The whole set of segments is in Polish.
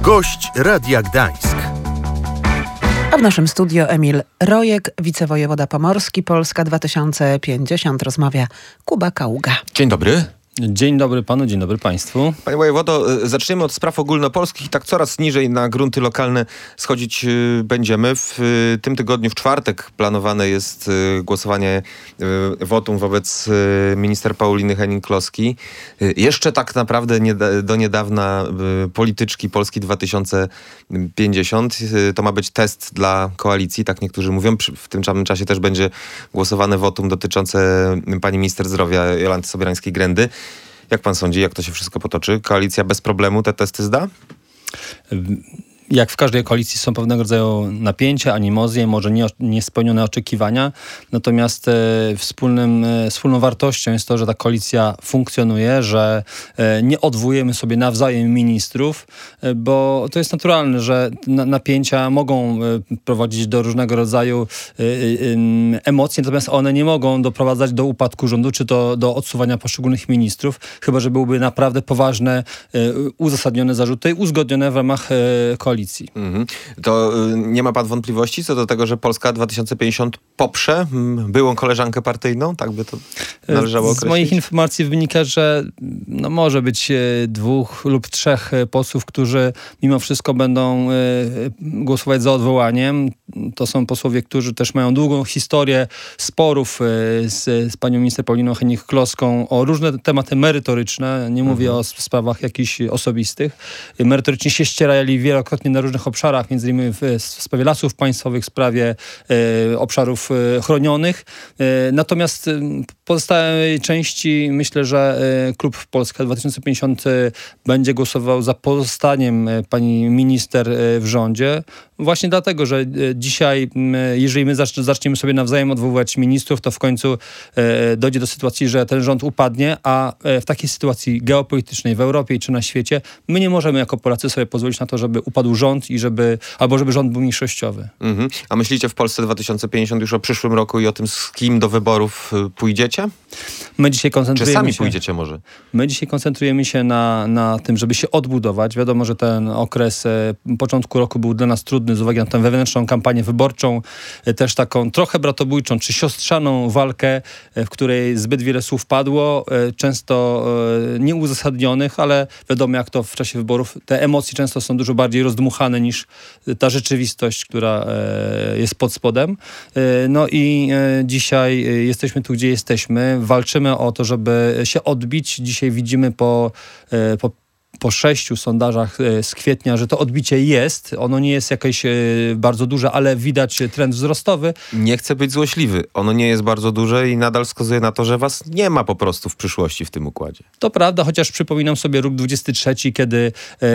Gość Radia Gdańsk. A w naszym studio Emil Rojek, wicewojewoda pomorski, Polska 2050. Rozmawia Kuba Kaługa. Dzień dobry. Dzień dobry panu, dzień dobry państwu. Panie wojewodo, zaczniemy od spraw ogólnopolskich i tak coraz niżej na grunty lokalne schodzić będziemy. W tym tygodniu, w czwartek, planowane jest głosowanie wotum wobec minister Pauliny Hennig-Kloski. Jeszcze tak naprawdę do niedawna polityczki Polski 2050. To ma być test dla koalicji, tak niektórzy mówią. W tym samym czasie też będzie głosowane wotum dotyczące pani minister zdrowia Jolanty Sobierańskiej-Grendy. Jak pan sądzi, jak to się wszystko potoczy? Koalicja bez problemu te testy zda? Jak w każdej koalicji są pewnego rodzaju napięcia, animozje, może niespełnione oczekiwania. Natomiast wspólną wartością jest to, że ta koalicja funkcjonuje, że nie odwołujemy sobie nawzajem ministrów, bo to jest naturalne, że napięcia mogą prowadzić do różnego rodzaju emocji, natomiast one nie mogą doprowadzać do upadku rządu, czy to do odsuwania poszczególnych ministrów, chyba że byłyby naprawdę poważne, uzasadnione zarzuty, uzgodnione w ramach koalicji. To nie ma pan wątpliwości co do tego, że Polska 2050 poprze byłą koleżankę partyjną? Tak by to należało określić? Z moich informacji wynika, że może być 2 lub 3 posłów, którzy mimo wszystko będą głosować za odwołaniem. To są posłowie, którzy też mają długą historię sporów z panią minister Pauliną Hennig-Kloską o różne tematy merytoryczne. Nie mówię o sprawach jakichś osobistych. Merytorycznie się ścierali wielokrotnie na różnych obszarach, między innymi w sprawie lasów państwowych, w sprawie obszarów chronionych. Natomiast w pozostałej części myślę, że klub Polska 2050 będzie głosował za pozostaniem pani minister w rządzie. Właśnie dlatego, że dzisiaj, jeżeli my zaczniemy sobie nawzajem odwoływać ministrów, to w końcu dojdzie do sytuacji, że ten rząd upadnie, a w takiej sytuacji geopolitycznej w Europie czy na świecie my nie możemy jako Polacy sobie pozwolić na to, żeby upadł rząd i żeby rząd był mniejszościowy. A myślicie w Polsce 2050 już o przyszłym roku i o tym, z kim do wyborów pójdziecie? My dzisiaj koncentrujemy Czy sami się, pójdziecie może? My dzisiaj koncentrujemy się na tym, żeby się odbudować. Wiadomo, że ten okres początku roku był dla nas trudny z uwagi na tę wewnętrzną kampanię wyborczą, też taką trochę bratobójczą czy siostrzaną walkę, w której zbyt wiele słów padło, często nieuzasadnionych, ale wiadomo jak to w czasie wyborów. Te emocje często są dużo bardziej rozdmuchane niż ta rzeczywistość, która jest pod spodem. No i dzisiaj jesteśmy tu, gdzie jesteśmy. Walczymy o to, żeby się odbić. Dzisiaj widzimy po 6 sondażach z kwietnia, że to odbicie jest. Ono nie jest jakieś bardzo duże, ale widać trend wzrostowy. Nie chcę być złośliwy. Ono nie jest bardzo duże i nadal wskazuje na to, że was nie ma po prostu w przyszłości w tym układzie. To prawda, chociaż przypominam sobie rok 23, kiedy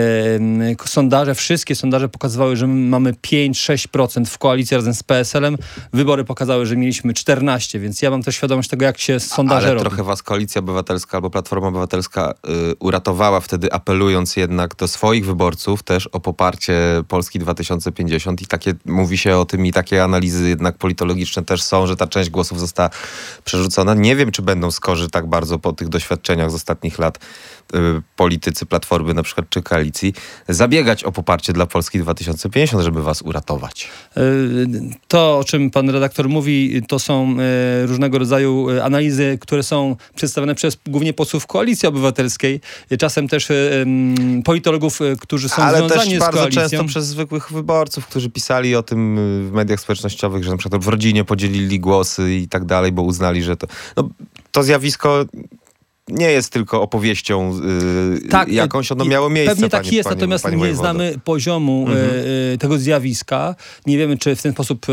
wszystkie sondaże pokazywały, że mamy 5-6% w koalicji razem z PSL-em. Wybory pokazały, że mieliśmy 14%, więc ja mam też świadomość tego, jak się sondaże robi. Ale trochę was Koalicja Obywatelska albo Platforma Obywatelska uratowała wtedy, apelując jednak do swoich wyborców też o poparcie Polski 2050 i takie mówi się o tym i takie analizy jednak politologiczne też są, że ta część głosów została przerzucona. Nie wiem, czy będą skorzy tak bardzo po tych doświadczeniach z ostatnich lat politycy Platformy na przykład czy Koalicji zabiegać o poparcie dla Polski 2050, żeby was uratować. To, o czym pan redaktor mówi, to są różnego rodzaju analizy, które są przedstawione przez głównie posłów Koalicji Obywatelskiej. Czasem też politologów, którzy są związani z koalicją. Ale też bardzo często przez zwykłych wyborców, którzy pisali o tym w mediach społecznościowych, że na przykład w rodzinie podzielili głosy i tak dalej, bo uznali, że to zjawisko nie jest tylko opowieścią jakąś, ono miało miejsce. Pewnie tak jest, natomiast nie znamy poziomu tego zjawiska. Nie wiemy, czy w ten sposób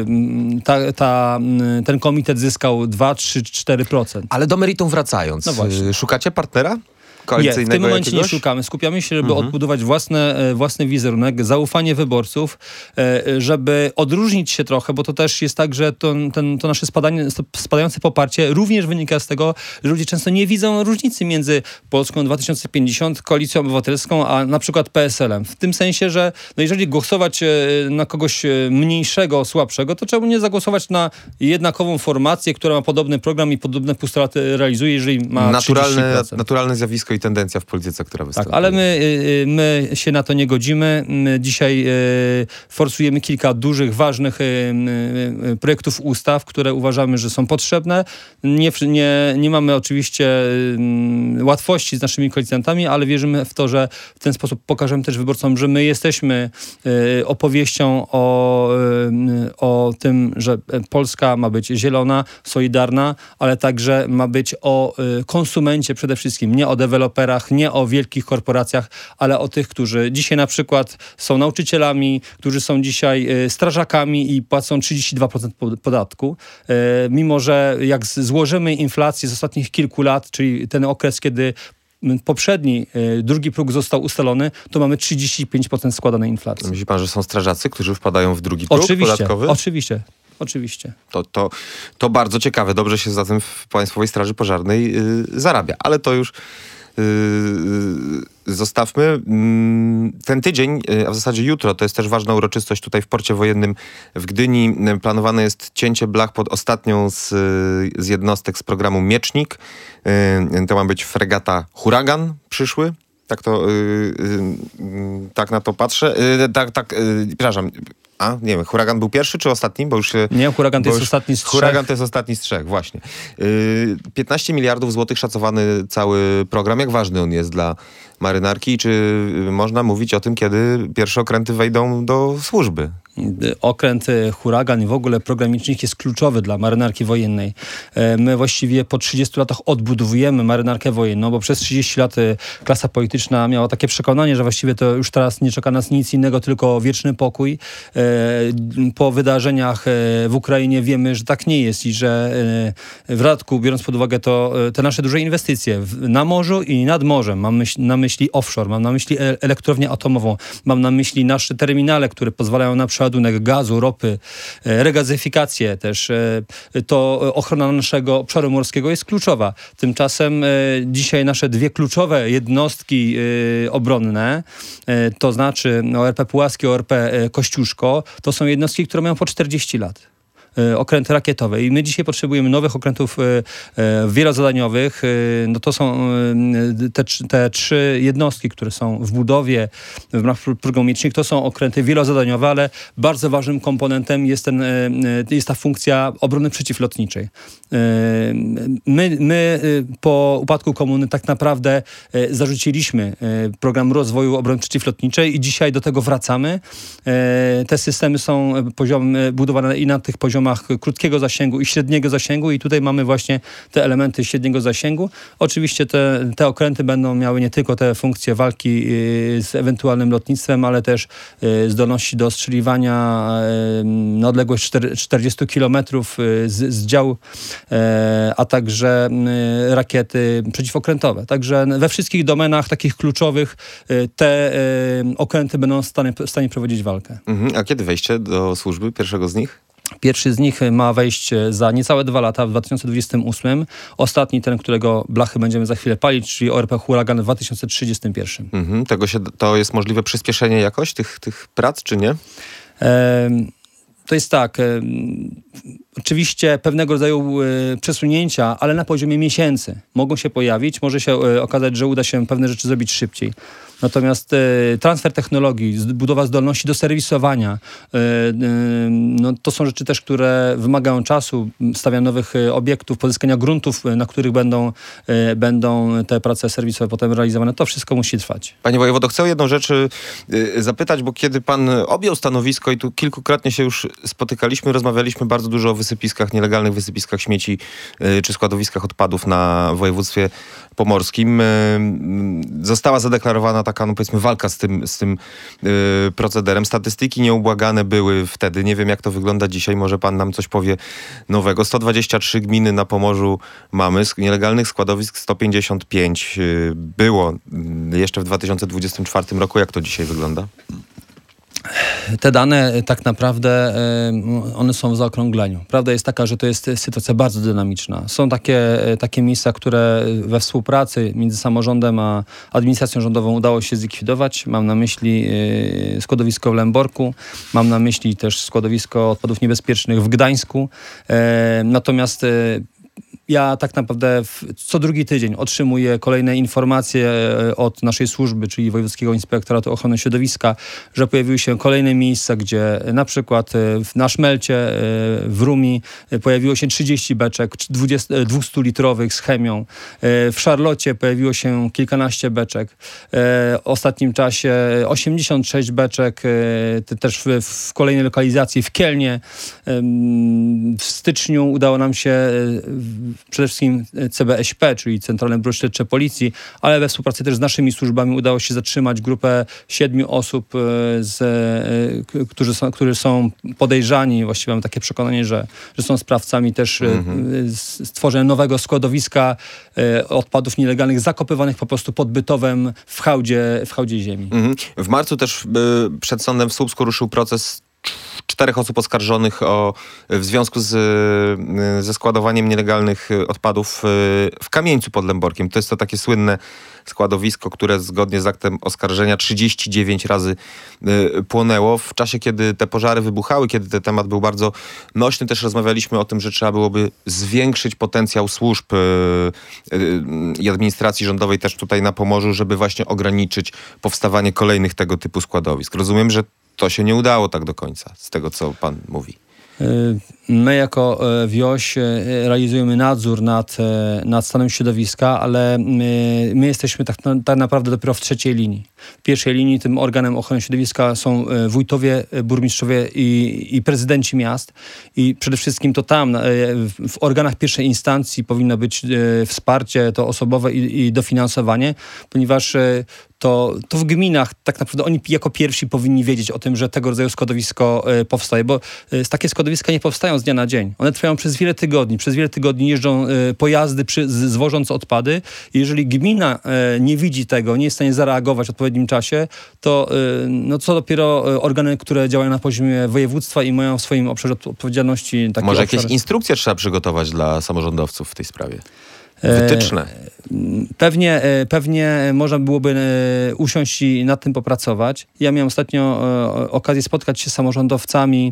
ten komitet zyskał 2, 3, 4%. Ale do meritum wracając, szukacie partnera? Nie, w tym momencie nie szukamy. Skupiamy się, żeby odbudować własny wizerunek, zaufanie wyborców, żeby odróżnić się trochę, bo to też jest tak, że to nasze spadające poparcie również wynika z tego, że ludzie często nie widzą różnicy między Polską 2050, Koalicją Obywatelską, a na przykład PSL-em. W tym sensie, że jeżeli głosować na kogoś mniejszego, słabszego, to czemu nie zagłosować na jednakową formację, która ma podobny program i podobne postulaty realizuje, jeżeli ma 30%? Naturalne zjawisko i tendencja w polityce, która występuje. Tak, ale my się na to nie godzimy. My dzisiaj forsujemy kilka dużych, ważnych projektów ustaw, które uważamy, że są potrzebne. Nie mamy oczywiście łatwości z naszymi koalicjantami, ale wierzymy w to, że w ten sposób pokażemy też wyborcom, że my jesteśmy opowieścią o tym, że Polska ma być zielona, solidarna, ale także ma być o konsumencie przede wszystkim, nie o deweloperach, nie o wielkich korporacjach, ale o tych, którzy dzisiaj na przykład są nauczycielami, którzy są dzisiaj strażakami i płacą 32% podatku. Mimo że jak złożymy inflację z ostatnich kilku lat, czyli ten okres, kiedy poprzedni, drugi próg został ustalony, to mamy 35% składanej inflacji. Myśli pan, że są strażacy, którzy wpadają w drugi próg podatkowy? Oczywiście. To bardzo ciekawe. Dobrze się zatem w Państwowej Straży Pożarnej zarabia. Ale to już zostawmy. Ten tydzień, a w zasadzie jutro, to jest też ważna uroczystość tutaj w Porcie Wojennym w Gdyni. Planowane jest cięcie blach pod ostatnią z jednostek z programu Miecznik. To ma być fregata Huragan przyszły. Tak na to patrzę. Przepraszam. Nie wiem, Huragan był pierwszy czy ostatni? Bo już się, nie, Huragan to jest ostatni z 3. Huragan to jest ostatni z 3, właśnie. 15 miliardów złotych szacowany cały program. Jak ważny on jest dla marynarki i czy można mówić o tym, kiedy pierwsze okręty wejdą do służby? Okręt Huragan i w ogóle program Miecznik jest kluczowy dla marynarki wojennej. My właściwie po 30 latach odbudowujemy marynarkę wojenną, bo przez 30 lat klasa polityczna miała takie przekonanie, że właściwie to już teraz nie czeka nas nic innego, tylko wieczny pokój. Po wydarzeniach w Ukrainie wiemy, że tak nie jest i że w dodatku, biorąc pod uwagę te nasze duże inwestycje na morzu i nad morzem, mam na myśli offshore, mam na myśli elektrownię atomową, mam na myśli nasze terminale, które pozwalają na przeładunek gazu, ropy, regazyfikację też, to ochrona naszego obszaru morskiego jest kluczowa. Tymczasem dzisiaj nasze dwie kluczowe jednostki obronne, to znaczy ORP Puławskie, ORP Kościuszko, to są jednostki, które mają po 40 lat. Okręty rakietowe. I my dzisiaj potrzebujemy nowych okrętów wielozadaniowych. No to są te 3 jednostki, które są w budowie w ramach programu Miecznik. To są okręty wielozadaniowe, ale bardzo ważnym komponentem jest ta funkcja obrony przeciwlotniczej. My po upadku komuny tak naprawdę zarzuciliśmy program rozwoju obrony przeciwlotniczej i dzisiaj do tego wracamy. Te systemy są budowane i na tych poziomach krótkiego zasięgu i średniego zasięgu i tutaj mamy właśnie te elementy średniego zasięgu. Oczywiście te okręty będą miały nie tylko te funkcje walki z ewentualnym lotnictwem, ale też zdolności do ostrzeliwania na odległość 40 km z dział, a także rakiety przeciwokrętowe. Także we wszystkich domenach takich kluczowych te okręty będą w stanie prowadzić walkę. A kiedy wejście do służby pierwszego z nich? Pierwszy z nich ma wejść za niecałe 2 lata, w 2028. Ostatni, ten, którego blachy będziemy za chwilę palić, czyli ORP Huragan w 2031. To jest możliwe przyspieszenie jakoś tych prac, czy nie? To jest tak, oczywiście pewnego rodzaju przesunięcia, ale na poziomie miesięcy mogą się pojawić. Może się okazać, że uda się pewne rzeczy zrobić szybciej. Natomiast transfer technologii, budowa zdolności do serwisowania, to są rzeczy też, które wymagają czasu, stawiania nowych obiektów, pozyskania gruntów, na których będą te prace serwisowe potem realizowane. To wszystko musi trwać. Panie wojewodo, chcę o jedną rzecz zapytać, bo kiedy pan objął stanowisko i tu kilkukrotnie się już spotykaliśmy, rozmawialiśmy bardzo dużo o wysypiskach, nielegalnych wysypiskach śmieci czy składowiskach odpadów na województwie pomorskim. Została zadeklarowana taka, powiedzmy, walka z tym procederem. Statystyki nieubłagane były wtedy. Nie wiem, jak to wygląda dzisiaj. Może pan nam coś powie nowego. 123 gminy na Pomorzu mamy. Nielegalnych składowisk 155 było jeszcze w 2024 roku. Jak to dzisiaj wygląda? Te dane tak naprawdę, one są w zaokrągleniu. Prawda jest taka, że to jest sytuacja bardzo dynamiczna. Są takie miejsca, które we współpracy między samorządem a administracją rządową udało się zlikwidować. Mam na myśli składowisko w Lęborku, mam na myśli też składowisko odpadów niebezpiecznych w Gdańsku. Natomiast Ja tak naprawdę co drugi tydzień otrzymuję kolejne informacje od naszej służby, czyli Wojewódzkiego Inspektoratu Ochrony Środowiska, że pojawiły się kolejne miejsca, gdzie na przykład na Szmelcie w Rumi pojawiło się 30 beczek 200-litrowych z chemią. W Szarlocie pojawiło się kilkanaście beczek. W ostatnim czasie 86 beczek też w kolejnej lokalizacji w Kielnie. W styczniu udało nam się przede wszystkim CBŚP, czyli Centralne Biuro Śledcze Policji, ale we współpracy też z naszymi służbami udało się zatrzymać grupę 7 osób, którzy są podejrzani. Właściwie mam takie przekonanie, że są sprawcami też stworzenia nowego składowiska odpadów nielegalnych, zakopywanych po prostu pod Bytowem w hałdzie ziemi. W marcu też przed sądem w Słupsku ruszył proces 4 osób oskarżonych w związku ze składowaniem nielegalnych odpadów w Kamieńcu pod Lęborkiem. To jest to takie słynne składowisko, które zgodnie z aktem oskarżenia 39 razy płonęło. W czasie, kiedy te pożary wybuchały, kiedy ten temat był bardzo nośny, też rozmawialiśmy o tym, że trzeba byłoby zwiększyć potencjał służb i administracji rządowej też tutaj na Pomorzu, żeby właśnie ograniczyć powstawanie kolejnych tego typu składowisk. Rozumiem, że to się nie udało tak do końca, z tego co pan mówi. My jako WIOŚ realizujemy nadzór nad stanem środowiska, ale my jesteśmy tak naprawdę dopiero w trzeciej linii. W pierwszej linii tym organem ochrony środowiska są wójtowie, burmistrzowie i prezydenci miast. I przede wszystkim to tam, w organach pierwszej instancji powinno być wsparcie to osobowe i dofinansowanie, ponieważ to w gminach tak naprawdę oni jako pierwsi powinni wiedzieć o tym, że tego rodzaju składowisko powstaje, bo takie składowiska nie powstają z dnia na dzień. One trwają przez wiele tygodni. Przez wiele tygodni jeżdżą pojazdy zwożąc odpady. I jeżeli gmina nie widzi tego, nie jest w stanie zareagować w odpowiednim czasie, to co dopiero organy, które działają na poziomie województwa i mają w swoim obszarze odpowiedzialności taki Może obszar. jakieś instrukcje trzeba przygotować dla samorządowców w tej sprawie? Wytyczne. Pewnie można byłoby usiąść i nad tym popracować. Ja miałem ostatnio okazję spotkać się z samorządowcami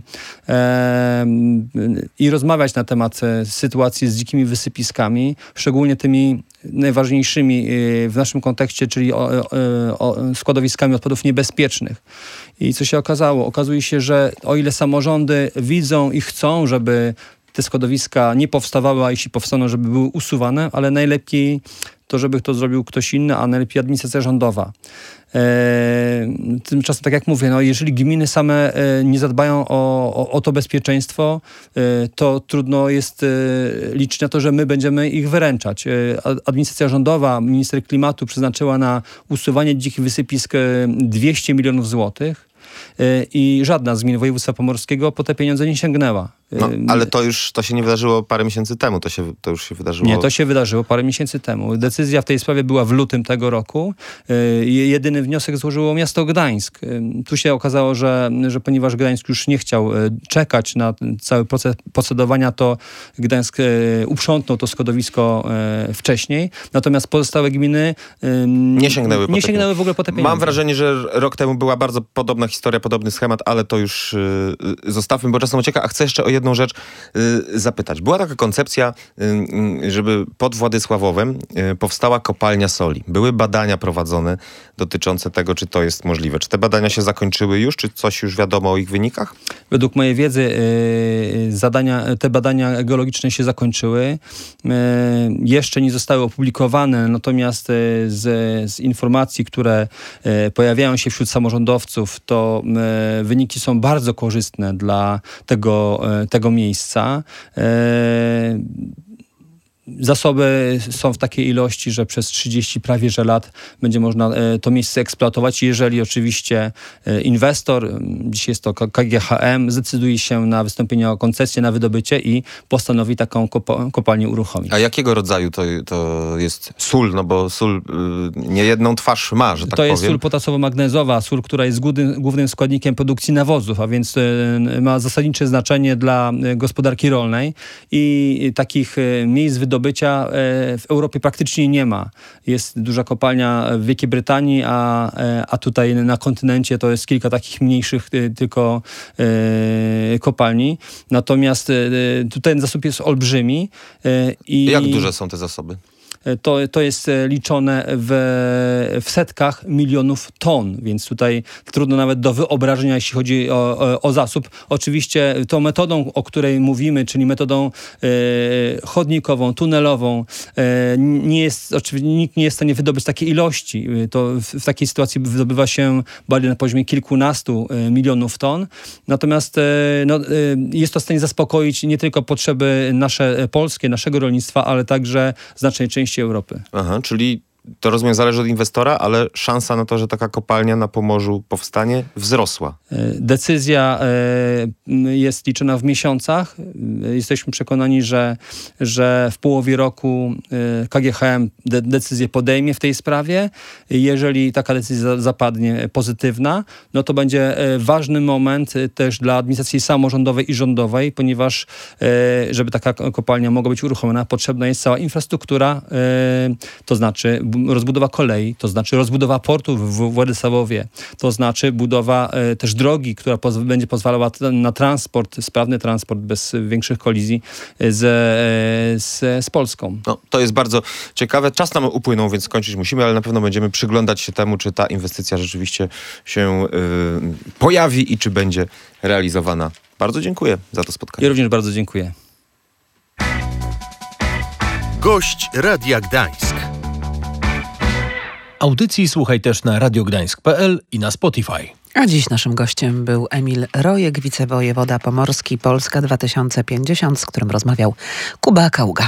i rozmawiać na temat sytuacji z dzikimi wysypiskami, szczególnie tymi najważniejszymi w naszym kontekście, czyli składowiskami odpadów niebezpiecznych. I co się okazało? Okazuje się, że o ile samorządy widzą i chcą, żeby te składowiska nie powstawały, a jeśli powstaną, żeby były usuwane, ale najlepiej to, żeby to zrobił ktoś inny, a najlepiej administracja rządowa. Tymczasem, tak jak mówię, jeżeli gminy same nie zadbają o to bezpieczeństwo, to trudno jest liczyć na to, że my będziemy ich wyręczać. Administracja rządowa, minister klimatu przeznaczyła na usuwanie dzikich wysypisk 200 milionów złotych. I żadna z gmin województwa pomorskiego po te pieniądze nie sięgnęła. Ale to się nie wydarzyło parę miesięcy temu, to już się wydarzyło. Nie, to się wydarzyło parę miesięcy temu. Decyzja w tej sprawie była w lutym tego roku. Jedyny wniosek złożyło miasto Gdańsk. Tu się okazało, że ponieważ Gdańsk już nie chciał czekać na cały proces procedowania, to Gdańsk uprzątnął to składowisko wcześniej. Natomiast pozostałe gminy nie sięgnęły w ogóle po te pieniądze. Mam wrażenie, że rok temu była bardzo podobna historia, podobny schemat, ale to już zostawmy, bo czas nam ucieka. A chcę jeszcze o jedną rzecz zapytać. Była taka koncepcja, żeby pod Władysławowem powstała kopalnia soli. Były badania prowadzone dotyczące tego, czy to jest możliwe. Czy te badania się zakończyły już? Czy coś już wiadomo o ich wynikach? Według mojej wiedzy te badania geologiczne się zakończyły. Jeszcze nie zostały opublikowane, natomiast z informacji, które pojawiają się wśród samorządowców, to wyniki są bardzo korzystne dla tego miejsca. Zasoby są w takiej ilości, że przez 30 prawie że lat będzie można to miejsce eksploatować, jeżeli oczywiście inwestor, dzisiaj jest to KGHM, zdecyduje się na wystąpienie o koncesję na wydobycie i postanowi taką kopalnię uruchomić. A jakiego rodzaju to jest sól? No bo sól nie jedną twarz ma, że tak powiem. To jest sól potasowo-magnezowa, sól, która jest głównym składnikiem produkcji nawozów, a więc ma zasadnicze znaczenie dla gospodarki rolnej i takich miejsc wydobycia wydobycia w Europie praktycznie nie ma. Jest duża kopalnia w Wielkiej Brytanii, a tutaj na kontynencie to jest kilka takich mniejszych tylko kopalni. Natomiast tutaj ten zasób jest olbrzymi. Jak duże są te zasoby? To jest liczone w setkach milionów ton, więc tutaj trudno nawet do wyobrażenia, jeśli chodzi o zasób. Oczywiście tą metodą, o której mówimy, czyli metodą chodnikową, tunelową, oczywiście nikt nie jest w stanie wydobyć takiej ilości. To w takiej sytuacji wydobywa się bardziej na poziomie kilkunastu milionów ton. Natomiast jest to w stanie zaspokoić nie tylko potrzeby nasze polskie, naszego rolnictwa, ale także znacznej części Europy. Aha, czyli to rozumiem zależy od inwestora, ale szansa na to, że taka kopalnia na Pomorzu powstanie, wzrosła. Decyzja jest liczona w miesiącach. Jesteśmy przekonani, że w połowie roku KGHM decyzję podejmie w tej sprawie. Jeżeli taka decyzja zapadnie pozytywna, no to będzie ważny moment też dla administracji samorządowej i rządowej, ponieważ żeby taka kopalnia mogła być uruchomiona, potrzebna jest cała infrastruktura, to znaczy rozbudowa kolei, to znaczy rozbudowa portu w Władysławowie, to znaczy budowa też drogi, która będzie pozwalała na transport, sprawny transport bez większych kolizji z Polską. No, to jest bardzo ciekawe. Czas nam upłynął, więc kończyć musimy, ale na pewno będziemy przyglądać się temu, czy ta inwestycja rzeczywiście się pojawi i czy będzie realizowana. Bardzo dziękuję za to spotkanie. Ja również bardzo dziękuję. Gość Radia Gdańsk. Audycji słuchaj też na radiogdańsk.pl i na Spotify. A dziś naszym gościem był Emil Rojek, wicewojewoda pomorski, Polska 2050, z którym rozmawiał Kuba Kaługa.